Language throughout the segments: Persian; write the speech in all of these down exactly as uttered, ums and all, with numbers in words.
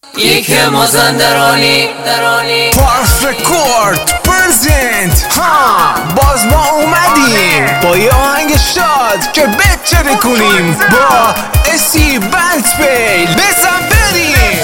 یک مازندرانی درانی پارس رکورد پرزنت ها باز ما اومدیم با یه آهنگ شاد که بچره کنیم با اسی بنتپیل بزن بریم.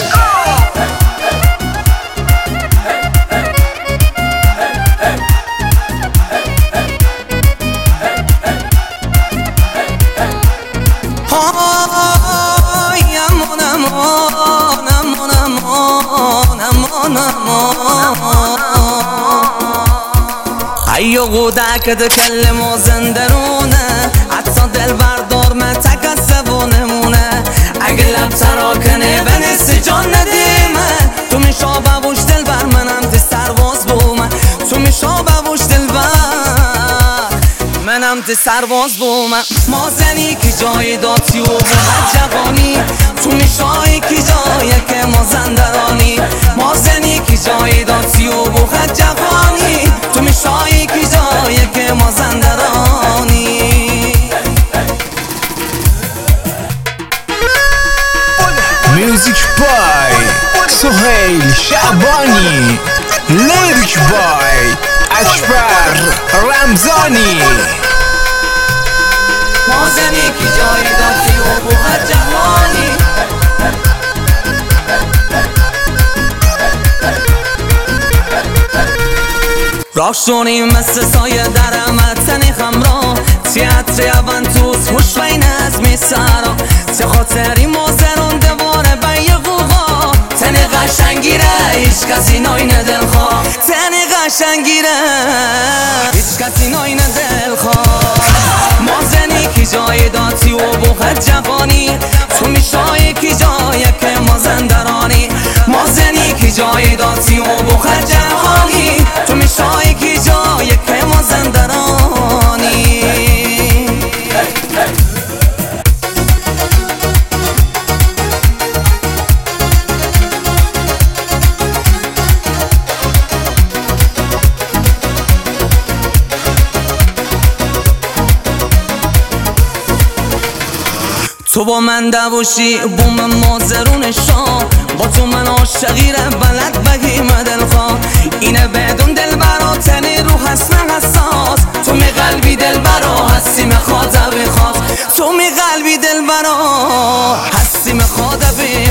ايو قودك تكلم وزندرونه حتى دل بردار ما تكسبونمونه اقلب تراكنه بنس جان نديمه تو میشابه بوش دل بر منم تی سرواز بومه تو میشابه بوش دل بر منم تی سرواز بومه ما زنی که جای داتی و بود جوانی تو میشایی که جایی که ما زندرانی ما زنی که جای داتی و بود جوانی تو میشایی که جایی که ما زندرانی میوزیک بای سهیل شعبانی، لیریک بای اکبر رمضانی. ما زنی که جای داتی و بود جوانی راکشونیم مثل سایه در متنی خمرا تیاتر اونتوس خوش بین از میسارا چه خاطری مازرون دواره بی قوقا تنی قشنگیره هیچ کسی ناینه دلخواه تنی قشنگیره هیچ کسی ناینه دلخواه ما زنی که جای داتی و بوخت جوانی تو میشایی که جایی که ما زندرانی ما زنی که جای داتی و بوخت جوانی تو میشایی که جایی که ما زندرانی. تو با من دوشی بوم مازرون شام با تو من عاشقیره بلد بگیم دلخواه اینه بدون دل برا تنی رو حسن حساس تو می قلبی دل برا هستی مخواد بخواست تو می قلبی دل برا هستی مخواد بخواست